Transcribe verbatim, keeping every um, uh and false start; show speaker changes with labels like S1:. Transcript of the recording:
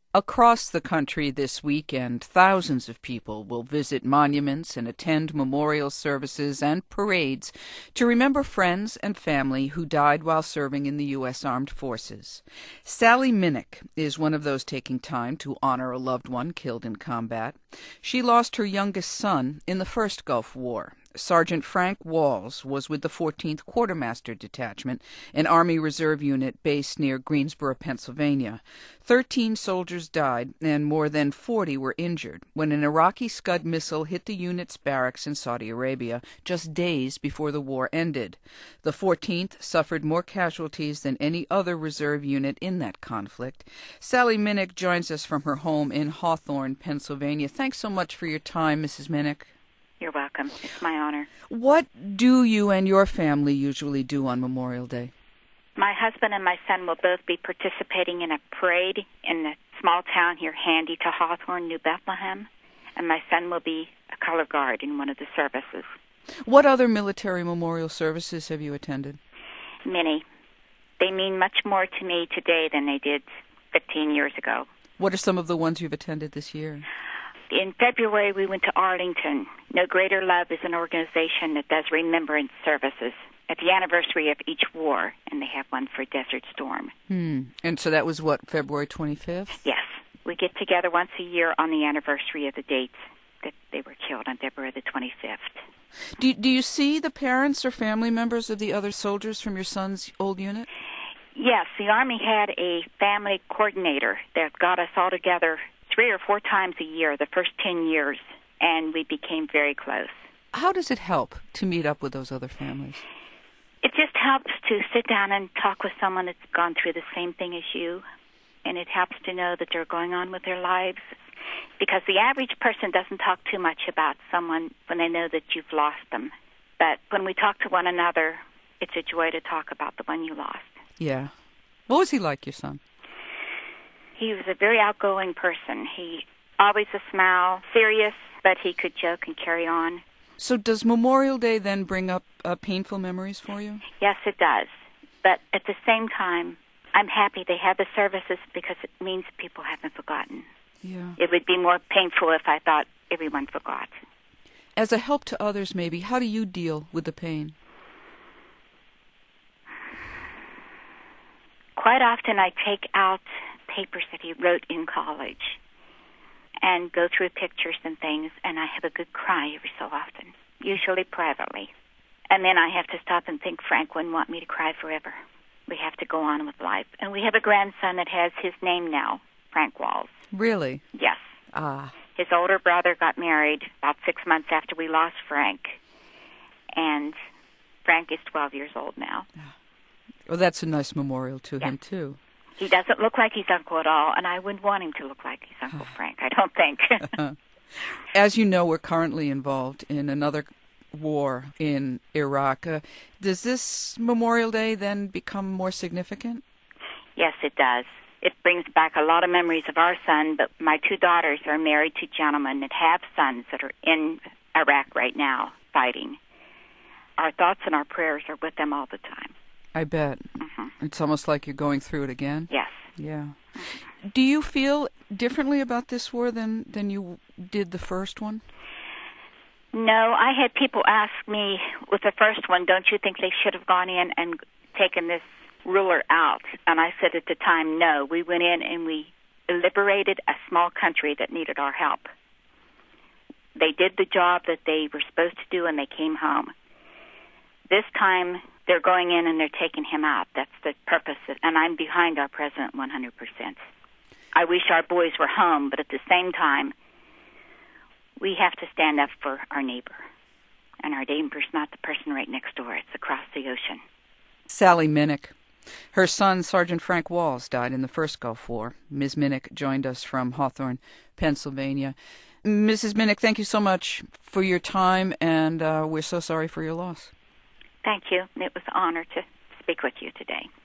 S1: Across the country this weekend, thousands of people will visit monuments and attend memorial services and parades to remember friends and family who died while serving in the U S Armed Forces. Sally Minnick is one of those taking time to honor a loved one killed in combat. She lost her youngest son in the first Gulf War. Sergeant Frank Walls was with the fourteenth Quartermaster Detachment, an Army Reserve unit based near Greensboro, Pennsylvania. Thirteen soldiers died and more than forty were injured when an Iraqi Scud missile hit the unit's barracks in Saudi Arabia just days before the war ended. The fourteenth suffered more casualties than any other reserve unit in that conflict. Sally Minnick joins us from her home in Hawthorne, Pennsylvania. Thanks so much for your time, Missus Minnick.
S2: You're welcome. It's my honor.
S1: What do you and your family usually do on Memorial Day?
S2: My husband and my son will both be participating in a parade in a small town here handy to Hawthorne, New Bethlehem, and my son will be a color guard in one of the services.
S1: What other military memorial services have you attended?
S2: Many. They mean much more to me today than they did fifteen years ago.
S1: What are some of the ones you've attended this year?
S2: In February, we went to Arlington. No Greater Love is an organization that does remembrance services at the anniversary of each war, and they have one for Desert Storm.
S1: Hmm. And so that was, what, February twenty-fifth?
S2: Yes. We get together once a year on the anniversary of the dates that they were killed on February the twenty-fifth.
S1: Do, do you see the parents or family members of the other soldiers from your son's old unit?
S2: Yes. The Army had a family coordinator that got us all together three or four times a year, the first ten years, and we became very close.
S1: How does it help to meet up with those other families?
S2: It just helps to sit down and talk with someone that's gone through the same thing as you, and it helps to know that they're going on with their lives, because the average person doesn't talk too much about someone when they know that you've lost them. But when we talk to one another, it's a joy to talk about the one you lost.
S1: Yeah. What was he like, your son?
S2: He was a very outgoing person. He always a smile, serious, but he could joke and carry on.
S1: So does Memorial Day then bring up uh, painful memories for you?
S2: Yes, it does. But at the same time, I'm happy they have the services because it means people haven't forgotten.
S1: Yeah.
S2: It would be more painful if I thought everyone forgot.
S1: As a help to others, maybe, how do you deal with the pain?
S2: Quite often I take out papers that he wrote in college and go through pictures and things, and I have a good cry every so often, usually privately. And then I have to stop and think Frank wouldn't want me to cry forever. We have to go on with life. And we have a grandson that has his name now, Frank Walls.
S1: Really?
S2: Yes.
S1: Ah.
S2: His older brother got married about six months after we lost Frank, and Frank is twelve years old now.
S1: Well, that's a nice memorial to
S2: Yeah.
S1: him, too.
S2: He doesn't look like his uncle at all, and I wouldn't want him to look like his Uncle Frank, I don't think.
S1: As you know, we're currently involved in another war in Iraq. Uh, does this Memorial Day then become more significant?
S2: Yes, it does. It brings back a lot of memories of our son, but my two daughters are married to gentlemen that have sons that are in Iraq right now fighting. Our thoughts and our prayers are with them all the time.
S1: I bet.
S2: Mm-hmm.
S1: It's almost like you're going through it again.
S2: Yes.
S1: Yeah. Do you feel differently about this war than, than you did the first one?
S2: No, I had people ask me with the first one, don't you think they should have gone in and taken this ruler out? And I said at the time, no. We went in and we liberated a small country that needed our help. They did the job that they were supposed to do, and they came home. This time, they're going in and they're taking him out. That's the purpose. And I'm behind our president one hundred percent. I wish our boys were home, but at the same time, we have to stand up for our neighbor. And our neighbor's not the person right next door. It's across the ocean.
S1: Sally Minnick. Her son, Sergeant Frank Walls, died in the first Gulf War. Miz Minnick joined us from Hawthorne, Pennsylvania. Missus Minnick, thank you so much for your time, and uh, we're so sorry for your loss.
S2: Thank you. It was an honor to speak with you today.